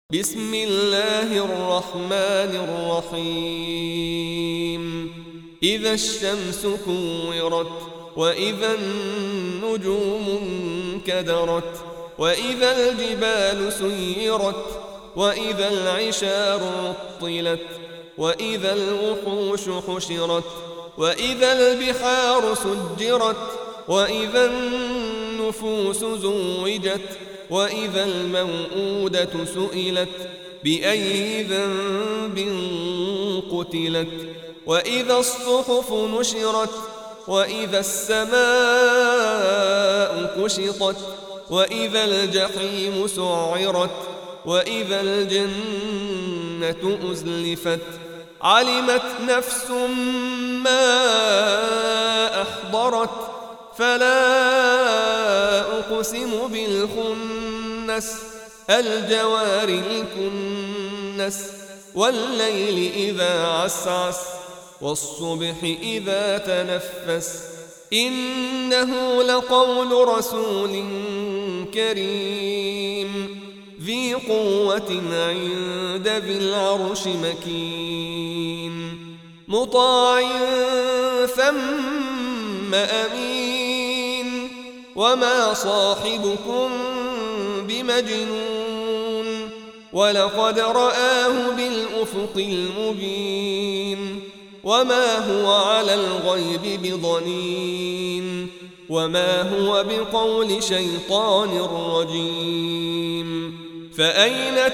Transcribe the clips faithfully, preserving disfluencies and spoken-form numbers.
بسم الله الرحمن الرحيم إذا الشمس كورت وإذا النجوم انكدرت وإذا الجبال سيرت وإذا العشار عطلت وإذا الوحوش حشرت وإذا البحار سجرت وإذا النفوس زوجت وإذا الموءودة سئلت بأي ذنب قتلت وإذا الصحف نشرت وإذا السماء كشطت وإذا الجحيم سعرت وإذا الجنة أزلفت علمت نفس ما أحضرت فلا أقسم بالخنس الجوار الكنس والليل إذا عسعس والصبح إذا تنفس إنه لقول رسول كريم ذي قوة عند ذي العرش مكين مطاع ثم أمين وما صاحبكم بمجنون ولقد رآه بالأفق المبين وما هو على الغيب بضنين وما هو بقول شيطان رجيم فأين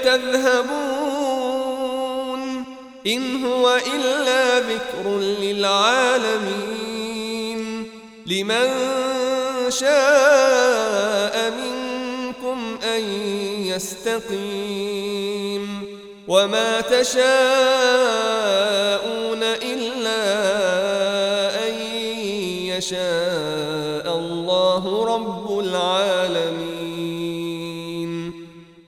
تذهبون إن هو إلا ذكر للعالمين لمن شاء منكم أن يستقيم وما تشاءون إلا أن يشاء الله رب العالمين.